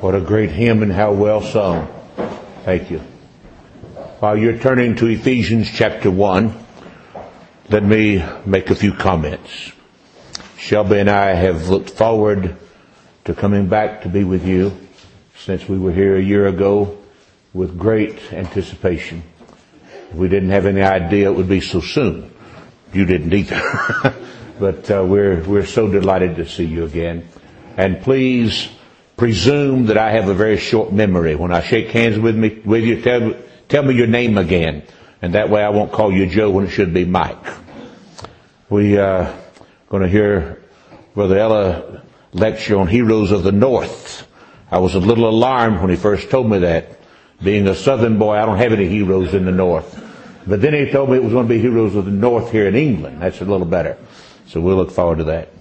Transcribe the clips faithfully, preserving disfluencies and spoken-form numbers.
What a great hymn and how well sung. Thank you. While you're turning to Ephesians chapter one, let me make a few comments. Shelby and I have looked forward to coming back to be with you since we were here a year ago with great anticipation. We didn't have any idea it would be so soon. You didn't either. But uh, we're we're so delighted to see you again. And please presume that I have a very short memory. When I shake hands with me with you, tell, tell me your name again. And that way I won't call you Joe when it should be Mike. We are uh, going to hear Brother Ella lecture on Heroes of the North. I was a little alarmed when he first told me that. Being a Southern boy, I don't have any heroes in the North. But then he told me it was going to be Heroes of the North here in England. That's a little better. So we'll look forward to that.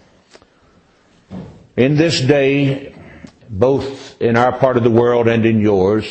In this day, both in our part of the world and in yours,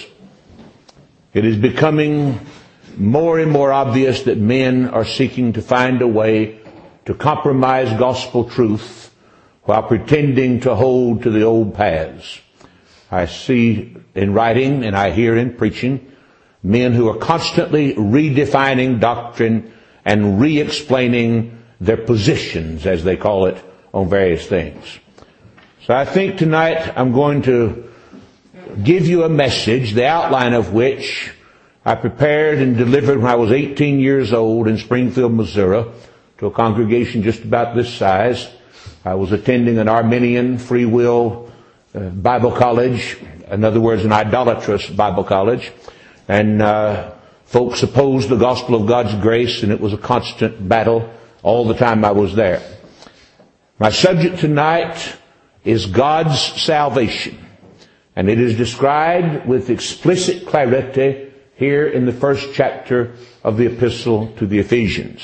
it is becoming more and more obvious that men are seeking to find a way to compromise gospel truth while pretending to hold to the old paths. I see in writing and I hear in preaching men who are constantly redefining doctrine and re-explaining their positions, as they call it, on various things. So I think tonight I'm going to give you a message, the outline of which I prepared and delivered when I was eighteen years old in Springfield, Missouri, to a congregation just about this size. I was attending an Arminian free will uh, Bible college, in other words, an idolatrous Bible college. And uh, folks opposed the gospel of God's grace, and it was a constant battle all the time I was there. My subject tonight is God's salvation. And it is described with explicit clarity here in the first chapter of the epistle to the Ephesians.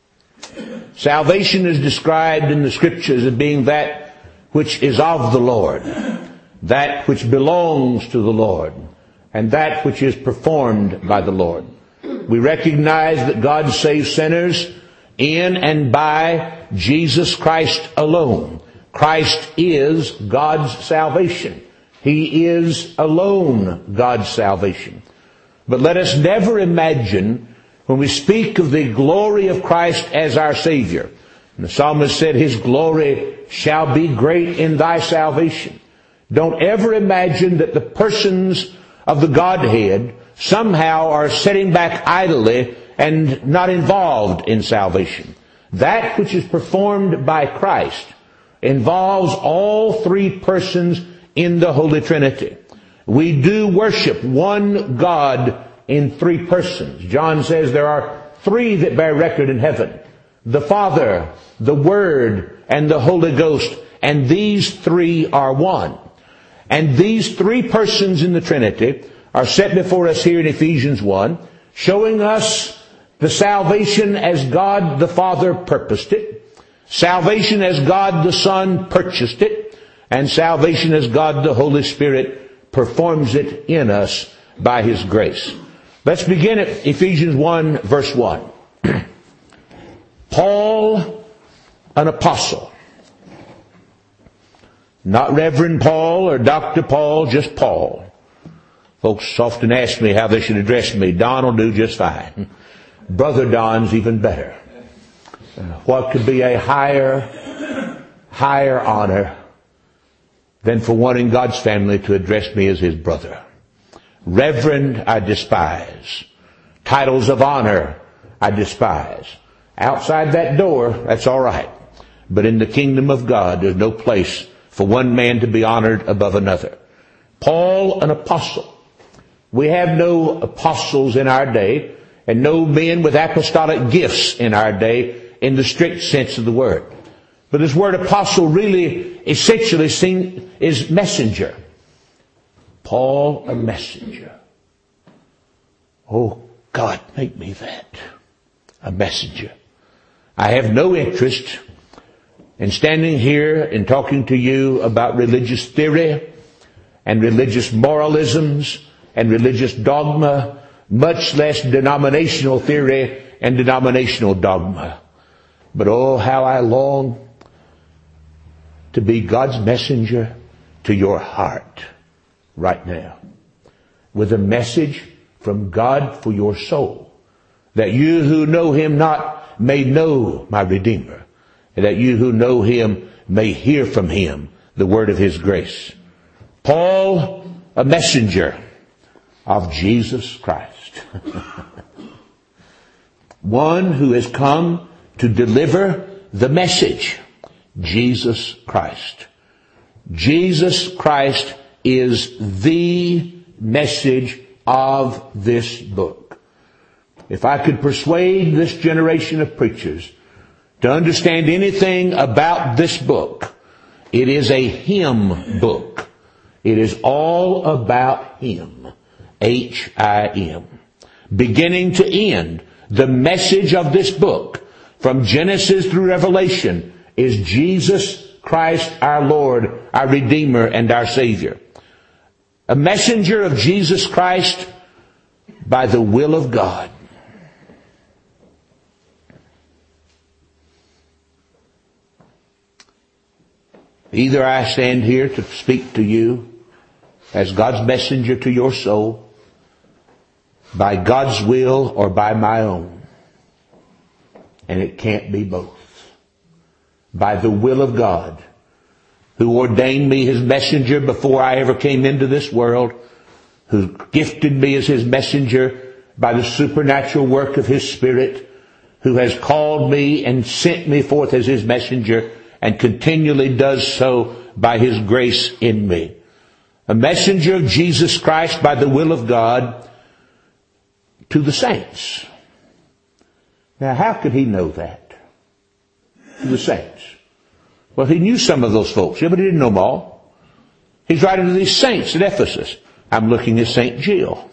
Salvation is described in the scriptures as being that which is of the Lord, that which belongs to the Lord, and that which is performed by the Lord. We recognize that God saves sinners in and by Jesus Christ alone. Christ is God's salvation. He is alone God's salvation. But let us never imagine when we speak of the glory of Christ as our Savior. And the psalmist said, His glory shall be great in thy salvation. Don't ever imagine that the persons of the Godhead somehow are sitting back idly and not involved in salvation. That which is performed by Christ involves all three persons in the Holy Trinity. We do worship one God in three persons. John says there are three that bear record in heaven: the Father, the Word, and the Holy Ghost. And these three are one. And these three persons in the Trinity are set before us here in Ephesians one, showing us the salvation as God the Father purposed it, salvation as God the Son purchased it, and salvation as God the Holy Spirit performs it in us by His grace. Let's begin at Ephesians one, verse one. Paul, an apostle. Not Reverend Paul or Doctor Paul, just Paul. Folks often ask me how they should address me. Don will do just fine. Brother Don's even better. What could be a higher, higher honor than for one in God's family to address me as his brother? Reverend, I despise. Titles of honor, I despise. Outside that door, that's all right. But in the kingdom of God, there's no place for one man to be honored above another. Paul, an apostle. We have no apostles in our day, and no men with apostolic gifts in our day in the strict sense of the word. But this word apostle really essentially seen is messenger. Paul, a messenger. Oh God, make me that. A messenger. I have no interest in standing here and talking to you about religious theory and religious moralisms and religious dogma, much less denominational theory and denominational dogma. But oh, how I long to be God's messenger to your heart. right now with a message from God for your soul, that you who know him not may know my Redeemer, and that you who know him may hear from him the word of his grace. Paul, a messenger of Jesus Christ. One who has come to deliver the message. Jesus Christ. Jesus Christ is the message of this book. If I could persuade this generation of preachers to understand anything about this book, it is a hymn book. It is all about him. H I M. Beginning to end, the message of this book, from Genesis through Revelation, is Jesus Christ our Lord, our Redeemer, and our Savior. A messenger of Jesus Christ by the will of God. Either I stand here to speak to you as God's messenger to your soul, by God's will or by my own. And it can't be both. By the will of God, who ordained me his messenger before I ever came into this world, who gifted me as his messenger by the supernatural work of his Spirit, who has called me and sent me forth as his messenger, and continually does so by his grace in me. A messenger of Jesus Christ by the will of God to the saints. Now, how could he know that? To the saints. Well, he knew some of those folks, yeah, but he didn't know them all. He's writing to these saints at Ephesus. I'm looking at Saint Jill.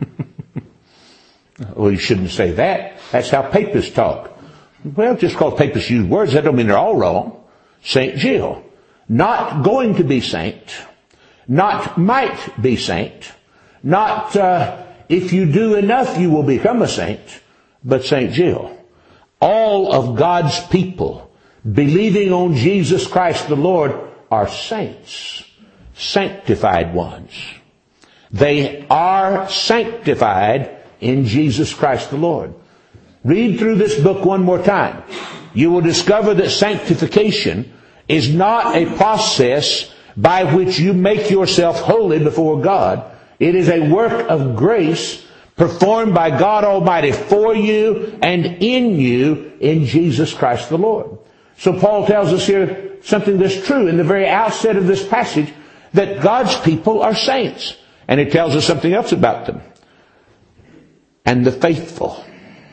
Well, you shouldn't say that. That's how papists talk. Well, just because papists use words, that don't mean they're all wrong. Saint Jill. Not going to be saint. Not might be saint. Not uh, if you do enough you will become a saint. But Saint Jill. All of God's people believing on Jesus Christ the Lord are saints. Sanctified ones. They are sanctified in Jesus Christ the Lord. Read through this book one more time. You will discover that sanctification is not a process by which you make yourself holy before God. It is a work of grace performed by God Almighty for you and in you in Jesus Christ the Lord. So Paul tells us here something that's true in the very outset of this passage, that God's people are saints. And he tells us something else about them. And the faithful.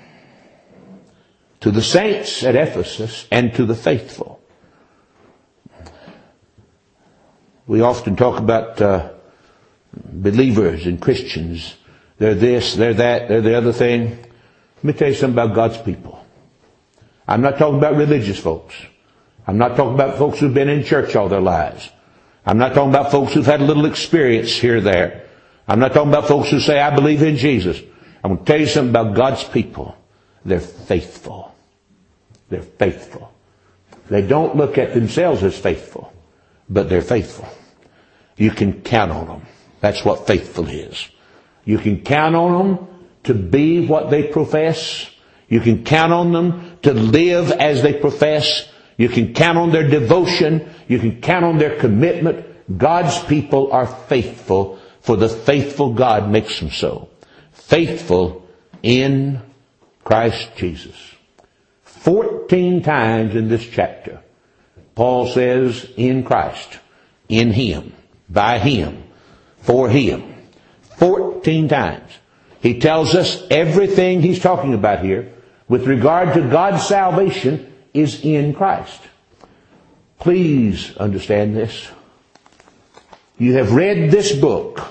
To the saints at Ephesus and to the faithful. We often talk about uh, believers and Christians. They're this, they're that, they're the other thing. Let me tell you something about God's people. I'm not talking about religious folks. I'm not talking about folks who've been in church all their lives. I'm not talking about folks who've had a little experience here or there. I'm not talking about folks who say, I believe in Jesus. I'm going to tell you something about God's people. They're faithful. They're faithful. They don't look at themselves as faithful, but they're faithful. You can count on them. That's what faithful is. You can count on them to be what they profess. You can count on them to live as they profess. You can count on their devotion. You can count on their commitment. God's people are faithful, for the faithful God makes them so. Faithful in Christ Jesus. Fourteen times in this chapter, Paul says, in Christ, in Him, by Him, for Him. Fourteen times. He tells us everything he's talking about here with regard to God's salvation is in Christ. Please understand this. You have read this book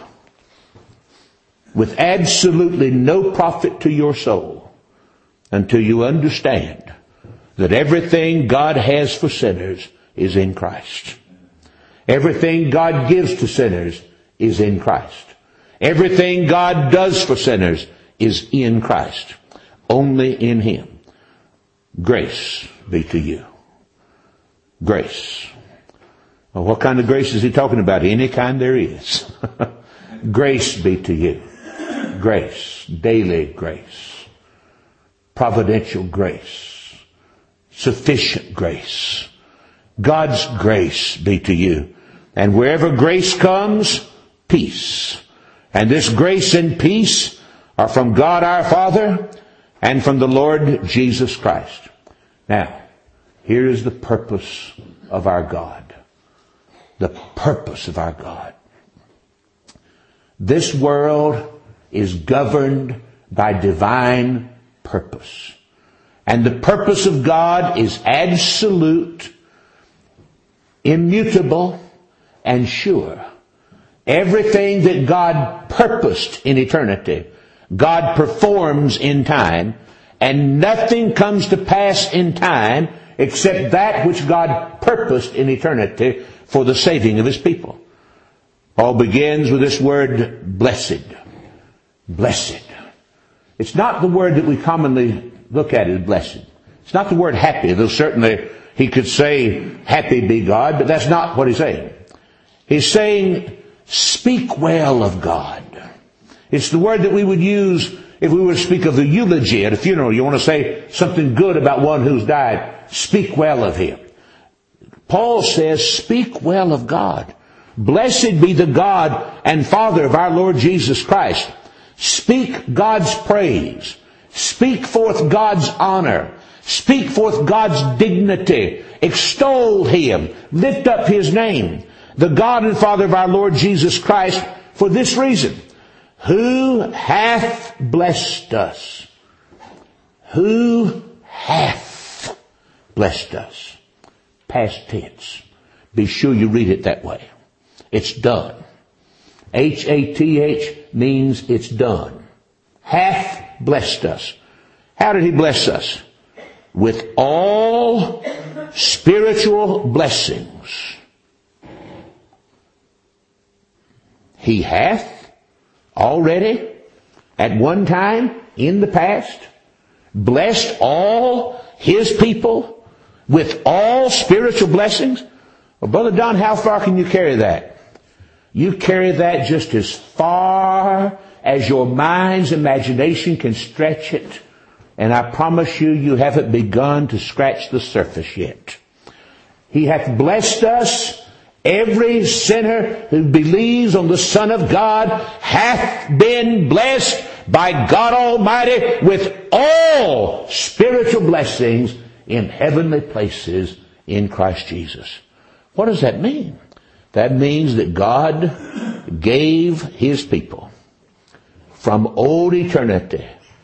with absolutely no profit to your soul until you understand that everything God has for sinners is in Christ. Everything God gives to sinners is in Christ. Everything God does for sinners is in Christ. Only in Him. Grace be to you. Grace. Well, what kind of grace is he talking about? Any kind there is. Grace be to you. Grace. Daily grace. Providential grace. Sufficient grace. God's grace be to you. And wherever grace comes, peace. And this grace and peace are from God our Father and from the Lord Jesus Christ. Now, here is the purpose of our God. The purpose of our God. This world is governed by divine purpose. And the purpose of God is absolute, immutable, and sure. Everything that God purposed in eternity, God performs in time, and nothing comes to pass in time except that which God purposed in eternity for the saving of His people. Paul begins with this word, blessed. Blessed. It's not the word that we commonly look at as blessed. It's not the word happy, though certainly he could say, happy be God, but that's not what he's saying. He's saying, speak well of God. It's the word that we would use if we were to speak of the eulogy at a funeral. You want to say something good about one who's died. Speak well of him. Paul says, speak well of God. Blessed be the God and Father of our Lord Jesus Christ. Speak God's praise. Speak forth God's honor. Speak forth God's dignity. Extol Him. Lift up His name. The God and Father of our Lord Jesus Christ, for this reason, who hath blessed us. Who hath blessed us. Past tense. Be sure you read it that way. It's done. H A T H means it's done. Hath blessed us. How did He bless us? With all spiritual blessings. He hath already, at one time in the past, blessed all His people with all spiritual blessings. Well, Brother Don, how far can you carry that? You carry that just as far as your mind's imagination can stretch it. And I promise you, you haven't begun to scratch the surface yet. He hath blessed us. Every sinner who believes on the Son of God hath been blessed by God Almighty with all spiritual blessings in heavenly places in Christ Jesus. What does that mean? That means that God gave His people from old eternity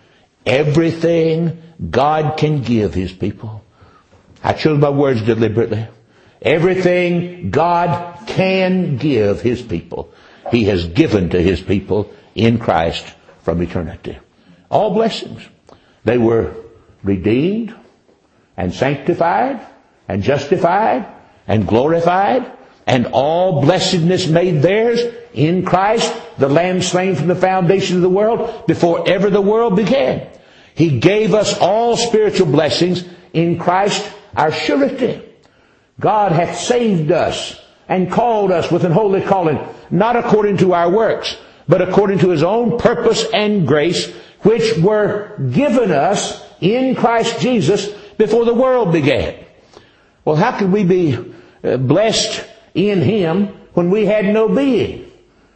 everything God can give His people. I chose my words deliberately. Everything God can give His people, He has given to His people in Christ from eternity. All blessings. They were redeemed and sanctified and justified and glorified, and all blessedness made theirs in Christ, the Lamb slain from the foundation of the world, before ever the world began. He gave us all spiritual blessings in Christ, our surety. God hath saved us and called us with an holy calling, not according to our works, but according to His own purpose and grace, which were given us in Christ Jesus before the world began. Well, how could we be blessed in Him when we had no being?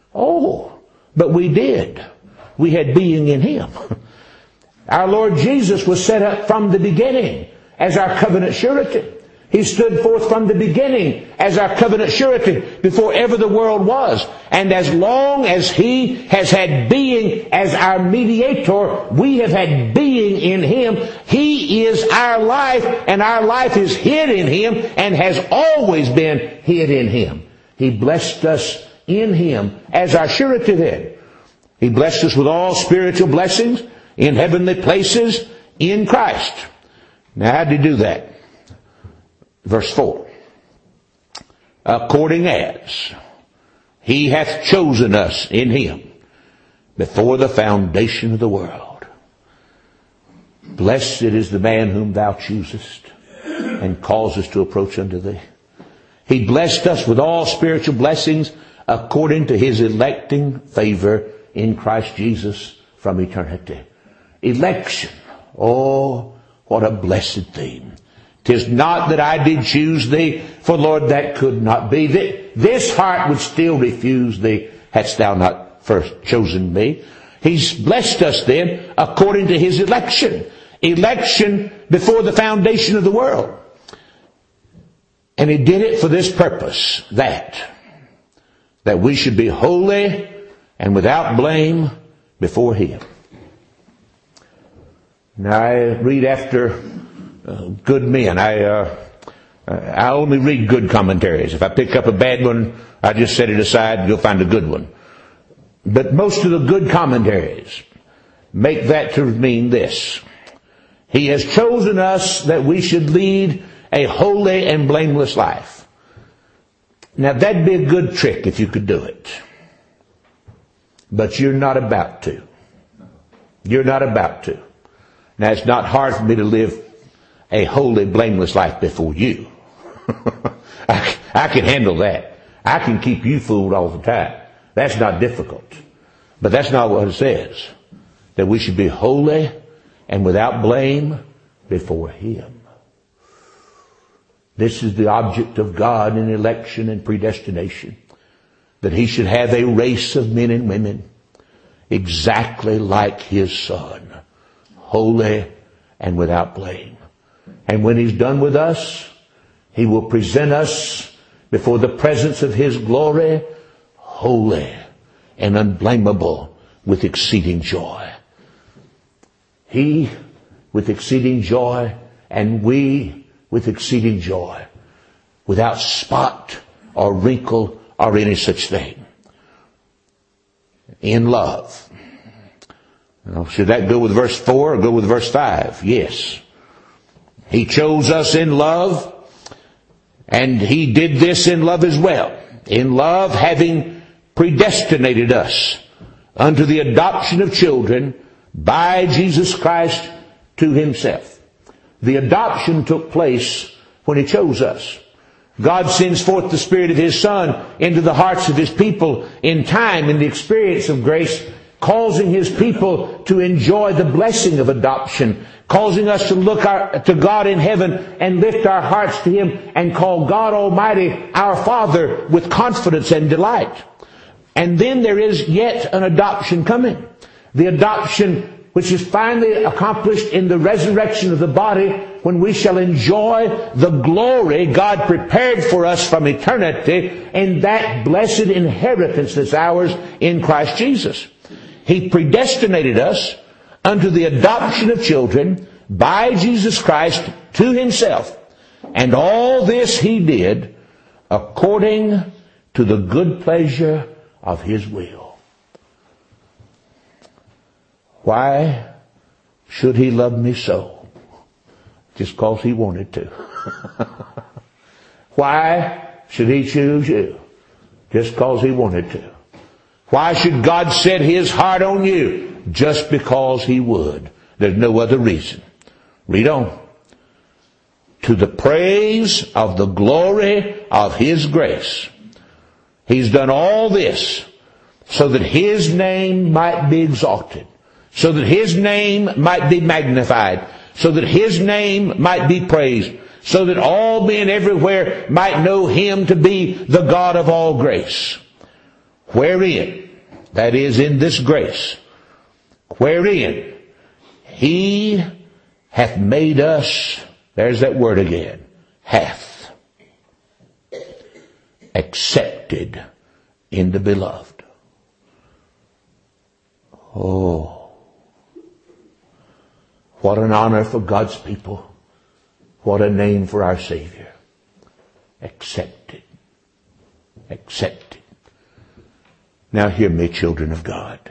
Oh, but we did. We had being in Him. Our Lord Jesus was set up from the beginning as our covenant surety. He stood forth from the beginning as our covenant surety before ever the world was. And as long as He has had being as our mediator, we have had being in Him. He is our life, and our life is hid in Him and has always been hid in Him. He blessed us in Him as our surety then. He blessed us with all spiritual blessings in heavenly places in Christ. Now, how did He do that? Verse four. According as He hath chosen us in Him before the foundation of the world. Blessed is the man whom Thou choosest and causest to approach unto Thee. He blessed us with all spiritual blessings according to his electing favor in Christ Jesus from eternity. Election. Oh, what a blessed theme. 'Tis not that I did choose thee, for Lord, that could not be. This heart would still refuse thee, hadst thou not first chosen me. He's blessed us then according to his election. Election before the foundation of the world. And he did it for this purpose, that, that we should be holy and without blame before him. Now I read after uh, good men. I, uh, I only read good commentaries. If I pick up a bad one, I just set it aside and go find a good one. But most of the good commentaries make that to mean this. He has chosen us that we should lead a holy and blameless life. Now that'd be a good trick if you could do it. But you're not about to. You're not about to. Now it's not hard for me to live a holy, blameless life before you. I, I can handle that. I can keep you fooled all the time. That's not difficult. But that's not what it says. That we should be holy and without blame before him. This is the object of God in election and predestination. That he should have a race of men and women exactly like his Son. Holy and without blame. And when he's done with us, he will present us before the presence of his glory, holy and unblameable with exceeding joy. He with exceeding joy, and we with exceeding joy, without spot or wrinkle or any such thing. In love. Now, should that go with verse four or go with verse five? Yes. He chose us in love, and he did this in love as well. In love, having predestinated us unto the adoption of children by Jesus Christ to himself. The adoption took place when he chose us. God sends forth the Spirit of his Son into the hearts of his people in time, in the experience of grace, causing his people to enjoy the blessing of adoption, causing us to look our, to God in heaven and lift our hearts to him and call God Almighty our Father with confidence and delight. And then there is yet an adoption coming. The adoption which is finally accomplished in the resurrection of the body, when we shall enjoy the glory God prepared for us from eternity and that blessed inheritance that's ours in Christ Jesus. He predestinated us unto the adoption of children by Jesus Christ to himself. And all this he did according to the good pleasure of his will. Why should he love me so? Just because he wanted to. Why should he choose you? Just because he wanted to. Why should God set his heart on you? Just because he would. There's no other reason. Read on. To the praise of the glory of his grace. He's done all this so that his name might be exalted. So that his name might be magnified. So that his name might be praised. So that all men everywhere might know him to be the God of all grace. Wherein, that is in this grace, wherein he hath made us, there's that word again, hath, accepted in the beloved. Oh, what an honor for God's people. What a name for our Savior. Accepted. Accepted. Now hear me, children of God.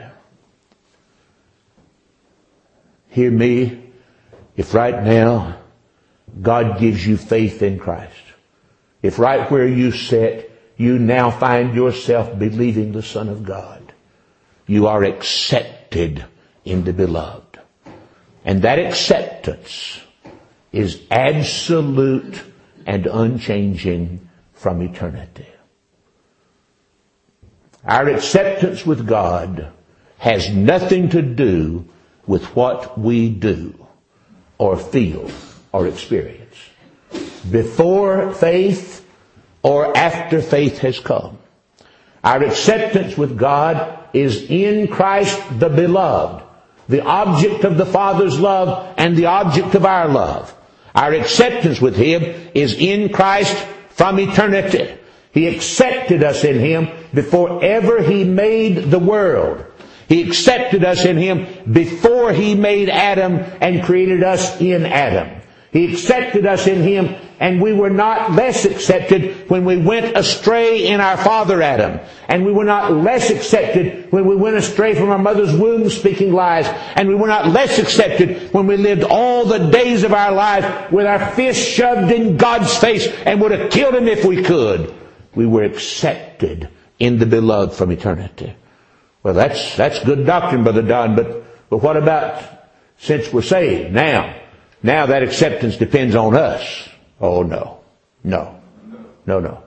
Hear me. If right now God gives you faith in Christ, if right where you sit, you now find yourself believing the Son of God, you are accepted in the beloved. And that acceptance is absolute and unchanging from eternity. Our acceptance with God has nothing to do with what we do or feel or experience before faith or after faith has come. Our acceptance with God is in Christ the beloved, the object of the Father's love and the object of our love. Our acceptance with Him is in Christ from eternity. He accepted us in Him before ever He made the world. He accepted us in Him before He made Adam and created us in Adam. He accepted us in Him, and we were not less accepted when we went astray in our father Adam. And we were not less accepted when we went astray from our mother's womb speaking lies. And we were not less accepted when we lived all the days of our life with our fists shoved in God's face and would have killed Him if we could. We were accepted in the beloved from eternity. Well, that's that's good doctrine, Brother Don, but, but what about since we're saved? Now, now that acceptance depends on us. Oh, no. No. No, no.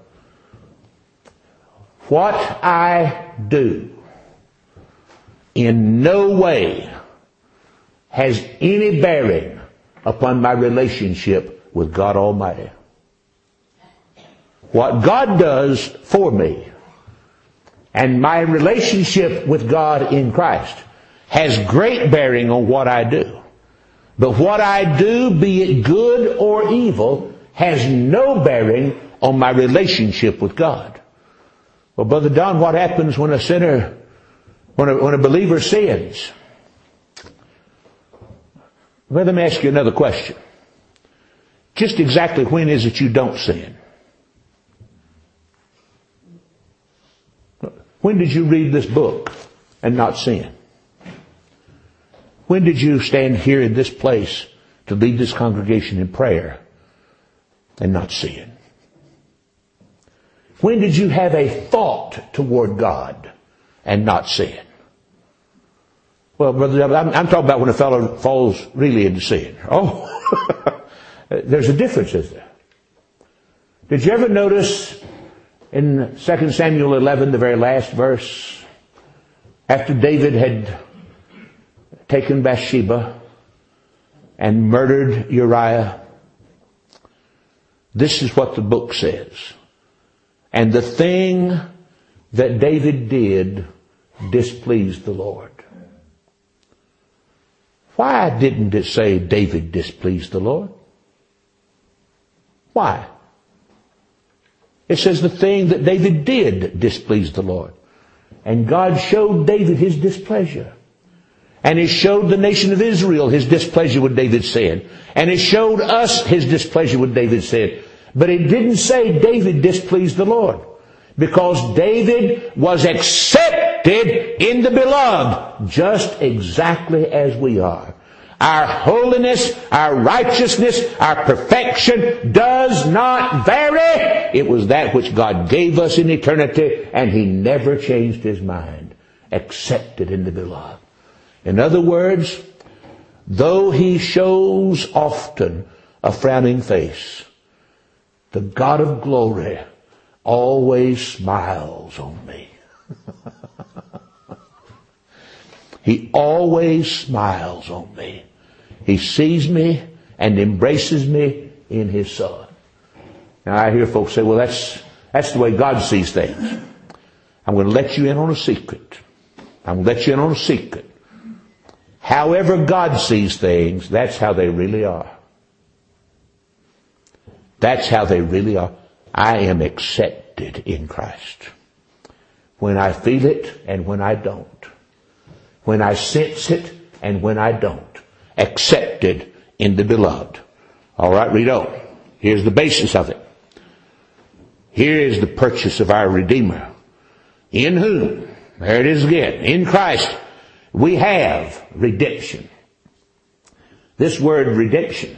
What I do in no way has any bearing upon my relationship with God Almighty. What God does for me and my relationship with God in Christ has great bearing on what I do. But what I do, be it good or evil, has no bearing on my relationship with God. Well, Brother Don, what happens when a sinner, when a, when a believer sins? Well, let me ask you another question. Just exactly when is it you don't sin? When did you read this book and not sin? When did you stand here in this place to lead this congregation in prayer and not sin? When did you have a thought toward God and not sin? Well, brother, I'm, I'm talking about when a fellow falls really into sin. Oh, there's a difference, isn't there? Did you ever notice in Second Samuel eleven, the very last verse, after David had taken Bathsheba and murdered Uriah, this is what the book says. And the thing that David did displeased the Lord. Why didn't it say David displeased the Lord? Why? It says the thing that David did displeased the Lord. And God showed David His displeasure. And He showed the nation of Israel His displeasure with David's sin. And He showed us His displeasure with David's sin. But it didn't say David displeased the Lord. Because David was accepted in the beloved just exactly as we are. Our holiness, our righteousness, our perfection does not vary. It was that which God gave us in eternity, and He never changed His mind. Accepted in the beloved. In other words, though He shows often a frowning face, the God of glory always smiles on me. He always smiles on me. He sees me and embraces me in His Son. Now I hear folks say, well, that's, that's the way God sees things. I'm going to let you in on a secret. I'm going to let you in on a secret. However God sees things, that's how they really are. That's how they really are. I am accepted in Christ. When I feel it and when I don't. When I sense it and when I don't. Accepted in the beloved. All right, read on. Here's the basis of it. Here is the purchase of our Redeemer. In whom, there it is again, in Christ, we have redemption. This word redemption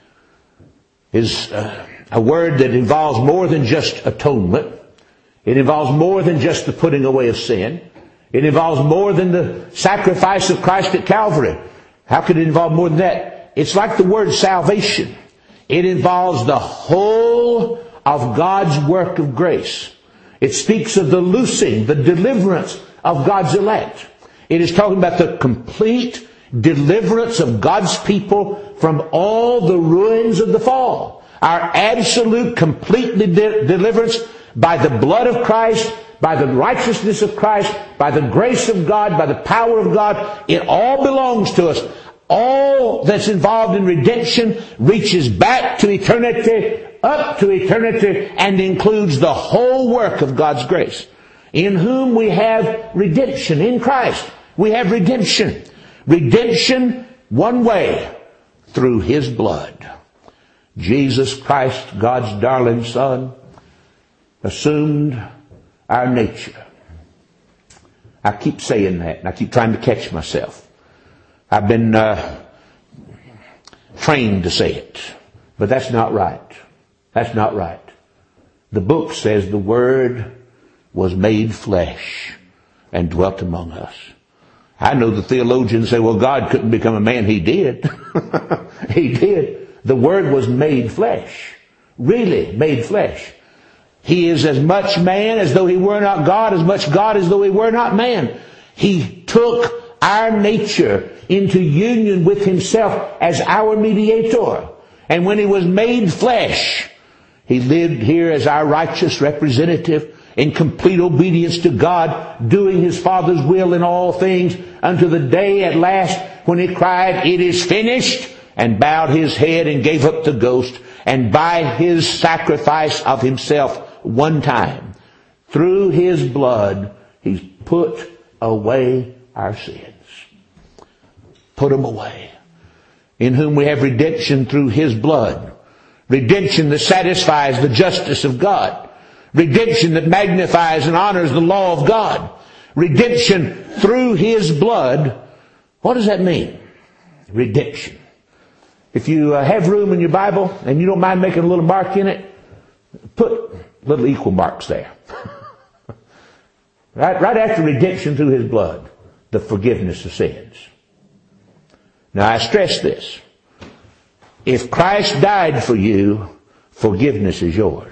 is uh, a word that involves more than just atonement. It involves more than just the putting away of sin. It involves more than the sacrifice of Christ at Calvary. How could it involve more than that? It's like the word salvation. It involves the whole of God's work of grace. It speaks of the loosing, the deliverance of God's elect. It is talking about the complete deliverance of God's people from all the ruins of the fall. Our absolute, complete de- deliverance by the blood of Christ, by the righteousness of Christ, by the grace of God, by the power of God. It all belongs to us. All that's involved in redemption reaches back to eternity, up to eternity, and includes the whole work of God's grace. In whom we have redemption. In Christ we have redemption. Redemption one way, through His blood. Jesus Christ, God's darling Son, assumed our nature. I keep saying that, and I keep trying to catch myself. I've been uh, trained to say it, but that's not right. That's not right. The book says the Word was made flesh and dwelt among us. I know the theologians say, well, God couldn't become a man. He did. He did. The Word was made flesh. Really made flesh. He is as much man as though He were not God, as much God as though He were not man. He took our nature into union with Himself as our mediator. And when He was made flesh, He lived here as our righteous representative in complete obedience to God, doing His Father's will in all things, unto the day at last when He cried, "It is finished," and bowed His head and gave up the ghost. And by His sacrifice of Himself one time, through His blood, He's put away our sins. Put them away. In whom we have redemption through His blood. Redemption that satisfies the justice of God. Redemption that magnifies and honors the law of God. Redemption through His blood. What does that mean? Redemption. If you uh, have room in your Bible and you don't mind making a little mark in it, put little equal marks there. right, right after redemption through His blood, the forgiveness of sins. Now I stress this. If Christ died for you, forgiveness is yours.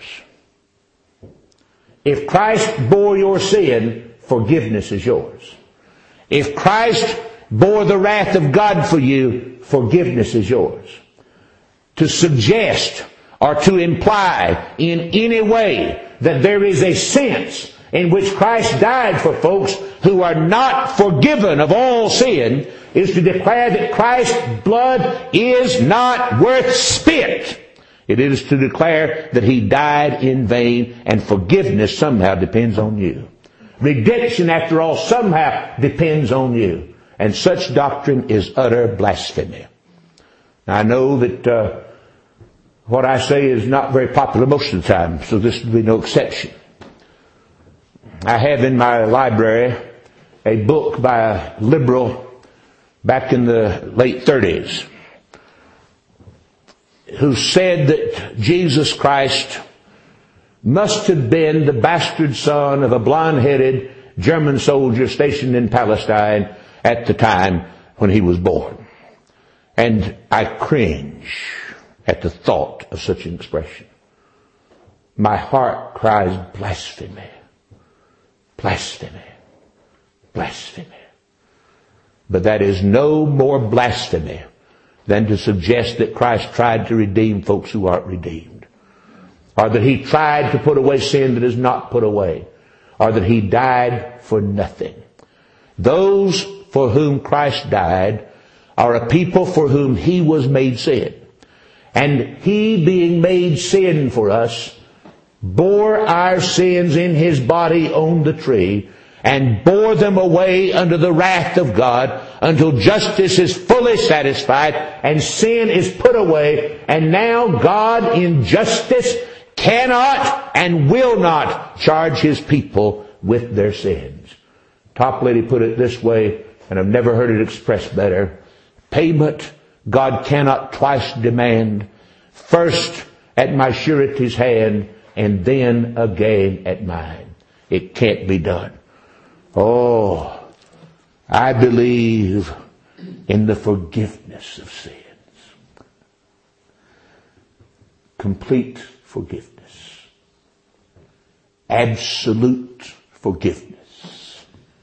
If Christ bore your sin, forgiveness is yours. If Christ bore the wrath of God for you, forgiveness is yours. To suggest or to imply in any way that there is a sense in which Christ died for folks who are not forgiven of all sin is to declare that Christ's blood is not worth spit. It is to declare that He died in vain, and forgiveness somehow depends on you. Redemption, after all, somehow depends on you. And such doctrine is utter blasphemy. Now, I know that uh, what I say is not very popular most of the time, so this will be no exception. I have in my library a book by a liberal back in the late thirties who said that Jesus Christ must have been the bastard son of a blonde-headed German soldier stationed in Palestine at the time when He was born. And I cringe at the thought of such an expression. My heart cries blasphemy, blasphemy, blasphemy. But that is no more blasphemy than to suggest that Christ tried to redeem folks who aren't redeemed. Or that He tried to put away sin that is not put away. Or that He died for nothing. Those for whom Christ died are a people for whom He was made sin. And He, being made sin for us, bore our sins in His body on the tree, and bore them away under the wrath of God until justice is fully satisfied and sin is put away. And now God in justice cannot and will not charge His people with their sins. Toplady put it this way, and I've never heard it expressed better. Payment God cannot twice demand, first at my surety's hand and then again at mine. It can't be done. Oh, I believe in the forgiveness of sins. Complete forgiveness. absolute forgiveness,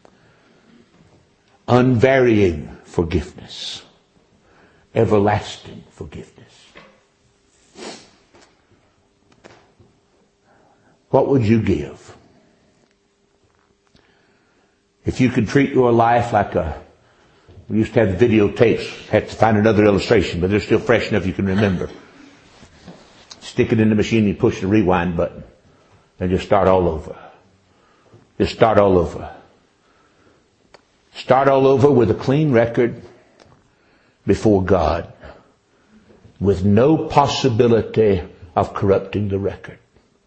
unvarying forgiveness, everlasting forgiveness. What would you give if you could treat your life like a, we used to have videotapes, had to find another illustration, but they're still fresh enough you can remember. Stick it in the machine, you push the rewind button, and just start all over. Just start all over. Start all over with a clean record before God, with no possibility of corrupting the record.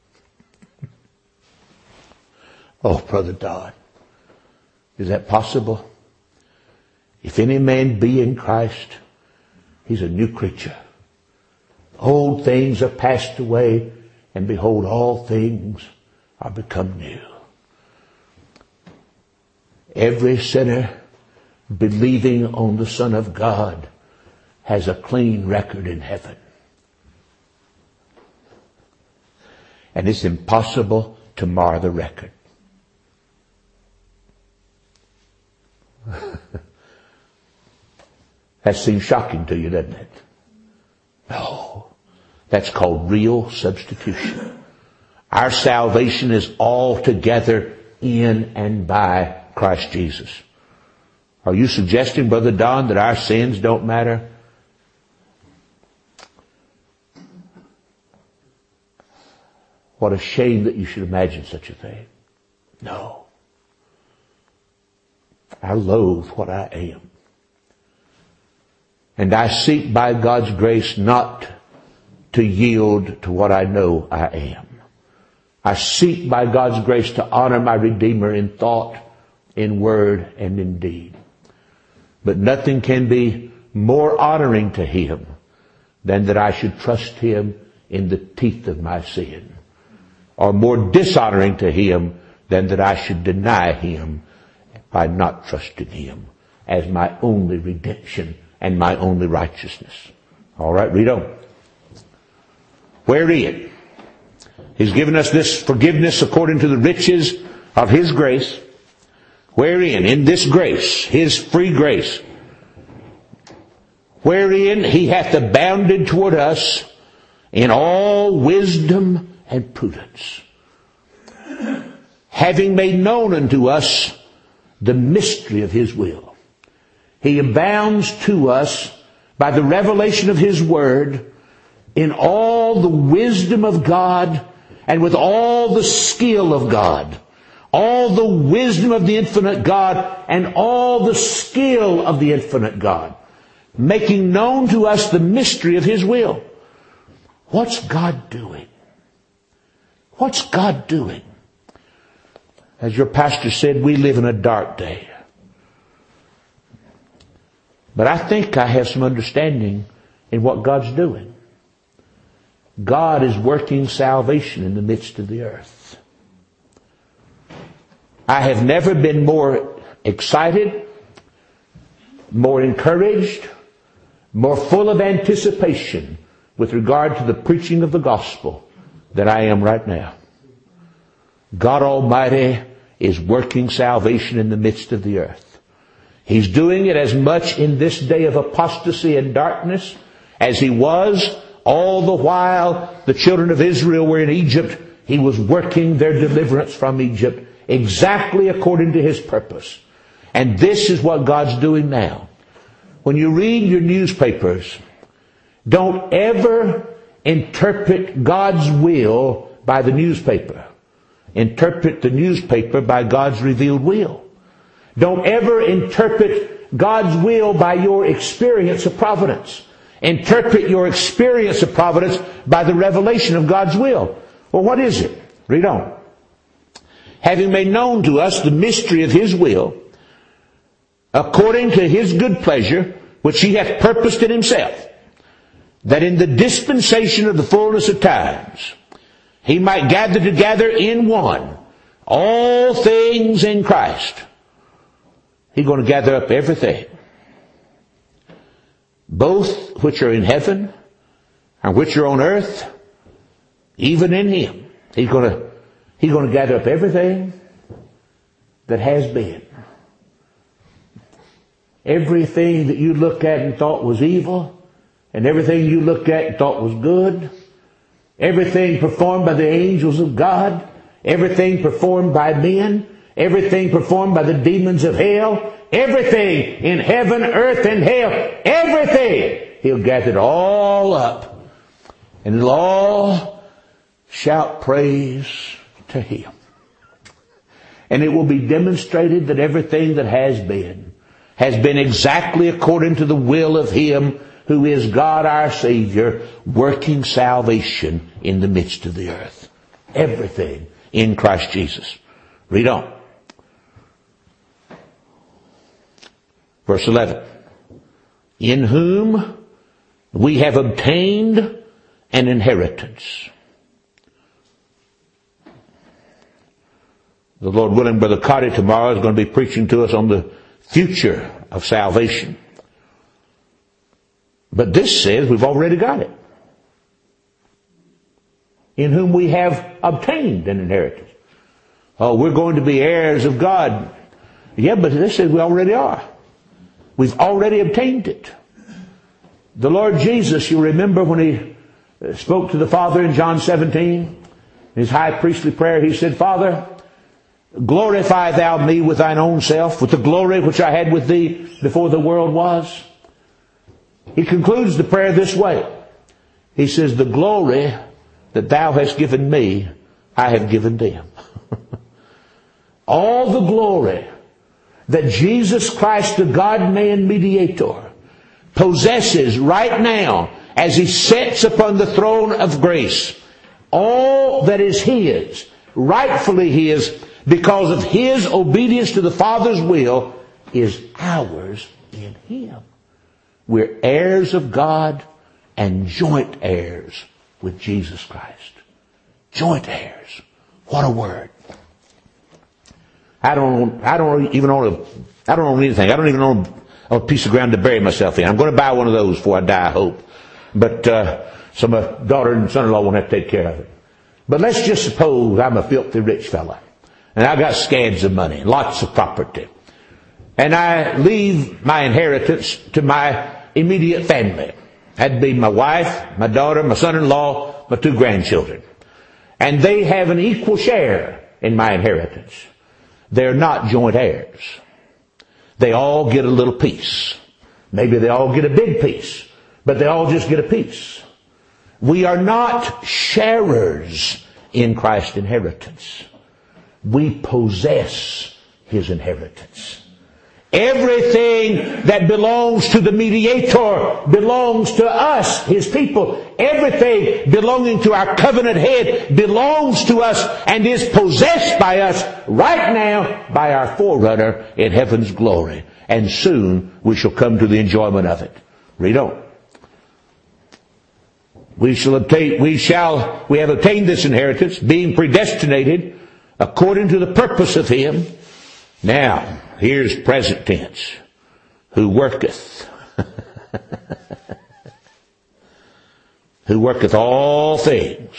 Oh, Brother Dodd, is that possible? If any man be in Christ, he's a new creature. Old things are passed away, and behold, all things are become new. Every sinner believing on the Son of God has a clean record in heaven. And it's impossible to mar the record. That seems shocking to you, doesn't it? No. That's called real substitution. Our salvation is altogether in and by Christ Jesus. Are you suggesting, Brother Don, that our sins don't matter? What a shame that you should imagine such a thing. No. I loathe what I am. And I seek by God's grace not to yield to what I know I am. I seek by God's grace to honor my Redeemer in thought, in word, and in deed. But nothing can be more honoring to Him than that I should trust Him in the teeth of my sin, or more dishonoring to Him than that I should deny Him by not trusting Him as my only redemption and my only righteousness. All right, read on. Wherein He's given us this forgiveness according to the riches of His grace. Wherein, in this grace, His free grace, wherein He hath abounded toward us in all wisdom and prudence, having made known unto us the mystery of His will. He abounds to us by the revelation of His Word in all the wisdom of God and with all the skill of God. All the wisdom of the infinite God and all the skill of the infinite God. Making known to us the mystery of His will. What's God doing? What's God doing? As your pastor said, we live in a dark day. But I think I have some understanding in what God's doing. God is working salvation in the midst of the earth. I have never been more excited, more encouraged, more full of anticipation with regard to the preaching of the gospel than I am right now. God Almighty is working salvation in the midst of the earth. He's doing it as much in this day of apostasy and darkness as He was all the while the children of Israel were in Egypt. He was working their deliverance from Egypt exactly according to His purpose. And this is what God's doing now. When you read your newspapers, don't ever interpret God's will by the newspaper. Interpret the newspaper by God's revealed will. Don't ever interpret God's will by your experience of providence. Interpret your experience of providence by the revelation of God's will. Well, what is it? Read on. Having made known to us the mystery of His will, according to His good pleasure, which He hath purposed in Himself, that in the dispensation of the fullness of times, He might gather together in one all things in Christ. He's going to gather up everything, both which are in heaven and which are on earth, even in Him. He's going to He's going to gather up everything that has been. Everything that you looked at and thought was evil, and everything you looked at and thought was good, everything performed by the angels of God, everything performed by men, everything performed by the demons of hell, everything in heaven, earth, and hell, everything, He'll gather it all up, and it'll all shout praise to Him. And it will be demonstrated that everything that has been has been exactly according to the will of Him who is God our Savior, working salvation in the midst of the earth. Everything in Christ Jesus. Read on. Verse eleven. In whom we have obtained an inheritance. The Lord willing, Brother Cotty tomorrow is going to be preaching to us on the future of salvation. But this says we've already got it. In whom we have obtained an inheritance. Oh, we're going to be heirs of God. Yeah, but this says we already are. We've already obtained it. The Lord Jesus, you remember when He spoke to the Father in John seventeen, in His high priestly prayer, He said, Father, glorify Thou me with Thine own self, with the glory which I had with Thee before the world was. He concludes the prayer this way. He says, the glory that Thou hast given me, I have given them. All the glory that Jesus Christ, the God-man mediator, possesses right now as He sits upon the throne of grace, all that is His, rightfully His, because of His obedience to the Father's will, is ours in Him. We're heirs of God and joint heirs with Jesus Christ. Joint heirs. What a word. I don't, I don't even own a, I don't own anything. I don't even own a piece of ground to bury myself in. I'm going to buy one of those before I die, I hope. But, uh, so my daughter and son-in-law won't have to take care of it. But let's just suppose I'm a filthy rich fella. And I got scads of money, lots of property. And I leave my inheritance to my immediate family. That'd be my wife, my daughter, my son-in-law, my two grandchildren. And they have an equal share in my inheritance. They're not joint heirs. They all get a little piece. Maybe they all get a big piece, but they all just get a piece. We are not sharers in Christ's inheritance. We possess His inheritance. Everything that belongs to the mediator belongs to us, His people. Everything belonging to our covenant head belongs to us and is possessed by us right now by our forerunner in heaven's glory. And soon we shall come to the enjoyment of it. Read on. We shall obtain, we shall, we have obtained this inheritance, being predestinated according to the purpose of Him. Now, here's present tense. Who worketh. Who worketh all things.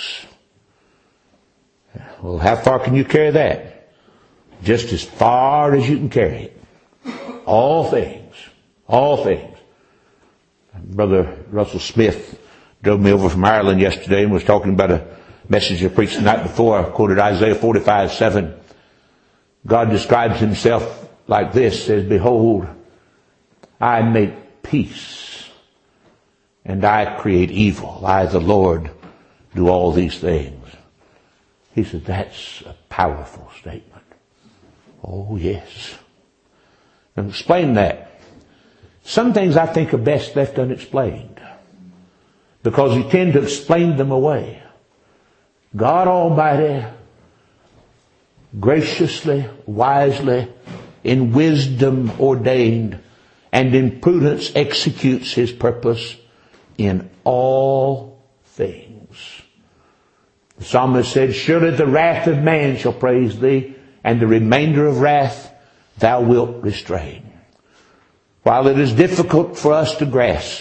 Well, how far can you carry that? Just as far as you can carry it. All things. All things. Brother Russell Smith drove me over from Ireland yesterday and was talking about a message I preached the night before. I quoted Isaiah forty-five seven. God describes Himself like this, says, behold, I make peace, and I create evil. I, the Lord, do all these things. He said, that's a powerful statement. Oh, yes. Now, explain that. Some things I think are best left unexplained, because you tend to explain them away. God Almighty graciously, wisely, in wisdom ordained, and in prudence executes His purpose in all things. The psalmist said, surely the wrath of man shall praise Thee, and the remainder of wrath Thou wilt restrain. While it is difficult for us to grasp,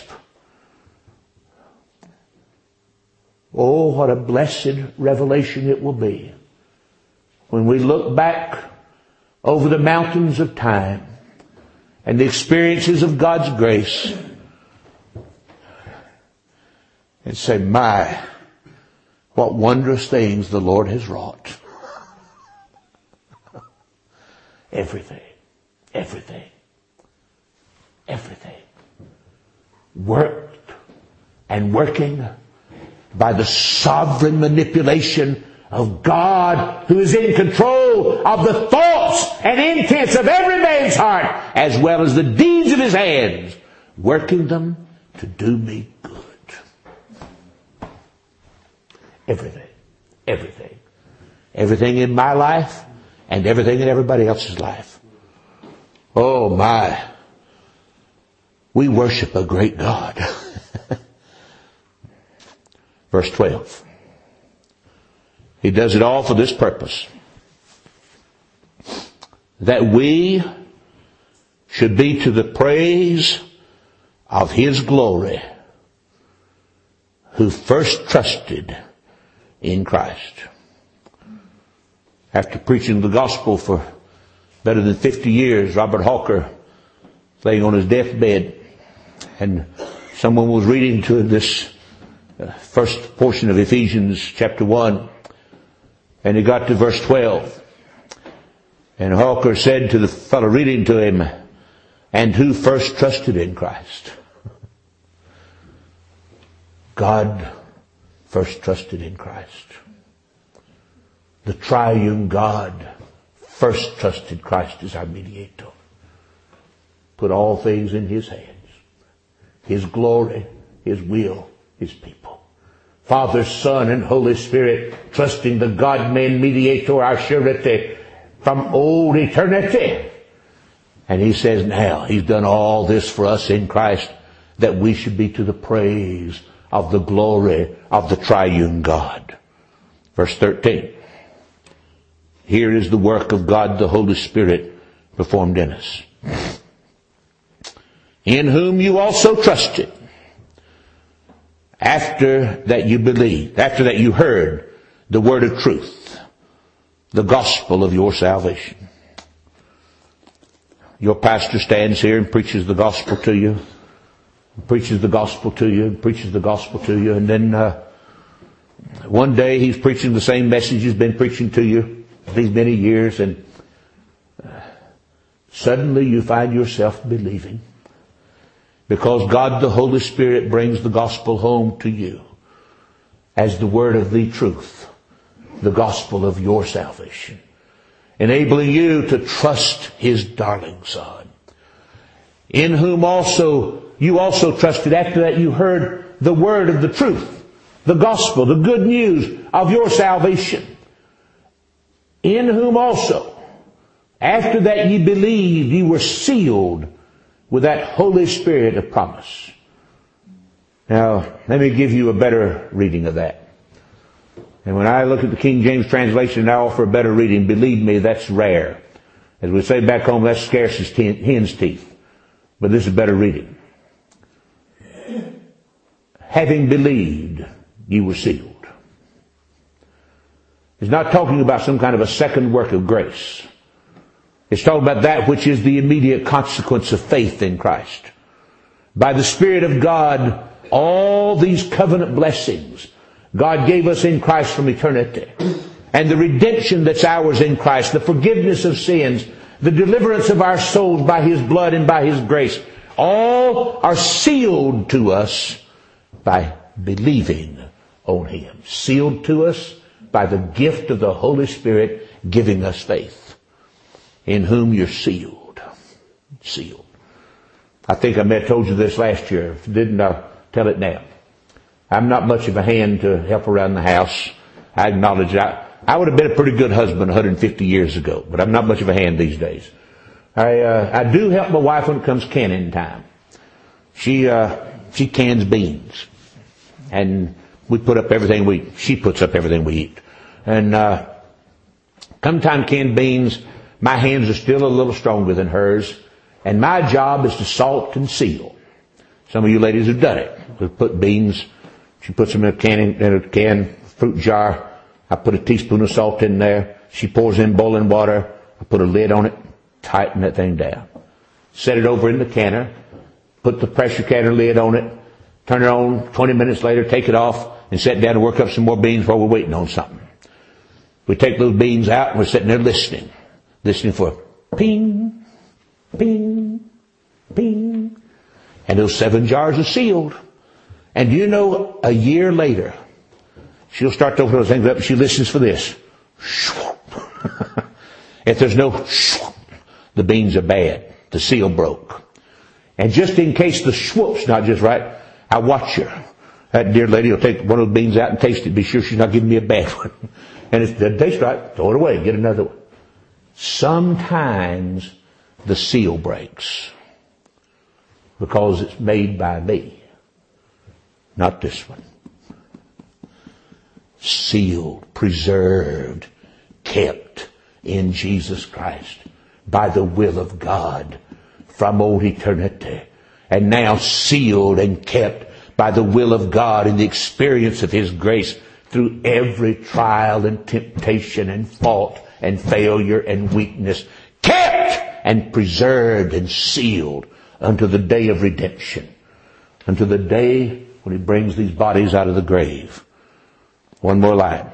oh, what a blessed revelation it will be when we look back over the mountains of time and the experiences of God's grace and say, my, what wondrous things the Lord has wrought. Everything, everything, everything worked and working by the sovereign manipulation of God, who is in control of the thoughts and intents of every man's heart, as well as the deeds of his hands, working them to do me good. Everything, everything, everything in my life and everything in everybody else's life. Oh my, we worship a great God. Verse twelve. He does it all for this purpose, that we should be to the praise of His glory, who first trusted in Christ. After preaching the gospel for better than fifty years, Robert Hawker, laying on his deathbed, and someone was reading to him this uh, first portion of Ephesians chapter one, and he got to verse twelve. And Hawker said to the fellow reading to him, and who first trusted in Christ? God first trusted in Christ. The triune God first trusted Christ as our mediator. Put all things in His hands. His glory, His will, His people. Father, Son, and Holy Spirit, trusting the God-man mediator, our surety from old eternity. And He says now, He's done all this for us in Christ, that we should be to the praise of the glory of the triune God. Verse thirteen. Here is the work of God the Holy Spirit performed in us, in whom you also trusted, after that you believed, after that you heard the word of truth, the gospel of your salvation. Your pastor stands here and preaches the gospel to you, preaches the gospel to you, and preaches the gospel to you, and then uh, one day he's preaching the same message he's been preaching to you these many years, and uh, suddenly you find yourself believing, because God the Holy Spirit brings the gospel home to you as the word of the truth, the gospel of your salvation, enabling you to trust His darling Son, in whom also you also trusted after that you heard the word of the truth, the gospel, the good news of your salvation, in whom also, after that ye believed, ye were sealed with that Holy Spirit of promise. Now, let me give you a better reading of that. And when I look at the King James translation and I offer a better reading, believe me, that's rare. As we say back home, that's scarce as hen's teeth. But this is better reading. Having believed, ye were sealed. It's not talking about some kind of a second work of grace. It's talking about that which is the immediate consequence of faith in Christ. By the Spirit of God, all these covenant blessings God gave us in Christ from eternity, and the redemption that's ours in Christ, the forgiveness of sins, the deliverance of our souls by His blood and by His grace, all are sealed to us by believing on Him. Sealed to us by the gift of the Holy Spirit giving us faith, in whom you're sealed. Sealed. I think I may have told you this last year. If I didn't, I'll tell it now. I'm not much of a hand to help around the house. I acknowledge that. I would have been a pretty good husband one hundred fifty years ago, but I'm not much of a hand these days. I uh, I do help my wife when it comes canning time. She uh, she cans beans, and we put up everything we eat. She puts up everything we eat. And uh, come time canned beans, my hands are still a little stronger than hers, and my job is to salt and seal. Some of you ladies have done it. We put beans. She puts them in a can, in a can fruit jar. I put a teaspoon of salt in there. She pours in boiling water. I put a lid on it, tighten that thing down. Set it over in the canner, put the pressure canner lid on it, turn it on twenty minutes later, take it off, and sit down and work up some more beans while we're waiting on something. We take those beans out and we're sitting there listening. Listening for ping, ping, ping. And those seven jars are sealed. And you know, a year later, she'll start to open those things up and she listens for this. If there's no, the beans are bad. The seal broke. And just in case the swoop's not just right, I watch her. That dear lady will take one of the beans out and taste it, be sure she's not giving me a bad one. And if it doesn't taste right, throw it away, get another one. Sometimes the seal breaks because it's made by me, not this one. Sealed, preserved, kept in Jesus Christ by the will of God from old eternity, and now sealed and kept by the will of God in the experience of His grace through every trial and temptation and fault and failure and weakness, kept and preserved and sealed unto the day of redemption, unto the day when He brings these bodies out of the grave. One more line.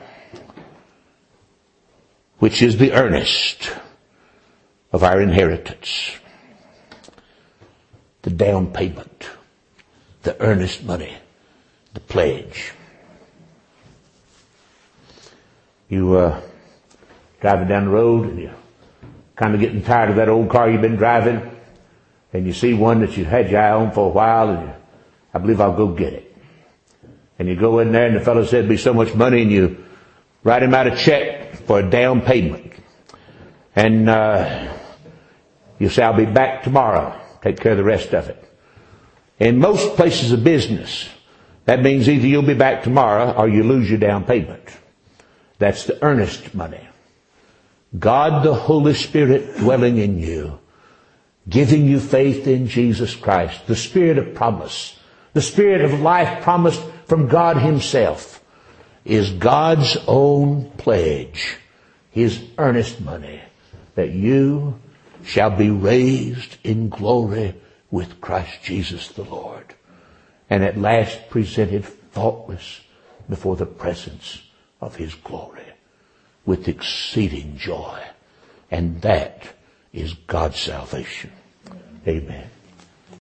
Which is the earnest of our inheritance. The down payment. The earnest money. The pledge. You uh, driving down the road and you're kind of getting tired of that old car you've been driving, and you see one that you had your eye on for a while, and you, I believe I'll go get it. And you go in there and the fellow said it'd be so much money, and you write him out a check for a down payment. And uh, you say, I'll be back tomorrow. Take care of the rest of it. In most places of business, that means either you'll be back tomorrow or you lose your down payment. That's the earnest money. God the Holy Spirit dwelling in you, giving you faith in Jesus Christ, the Spirit of promise, the Spirit of life promised from God Himself, is God's own pledge, His earnest money, that you shall be raised in glory with Christ Jesus the Lord, and at last presented faultless before the presence of His glory with exceeding joy. And that is God's salvation. Amen.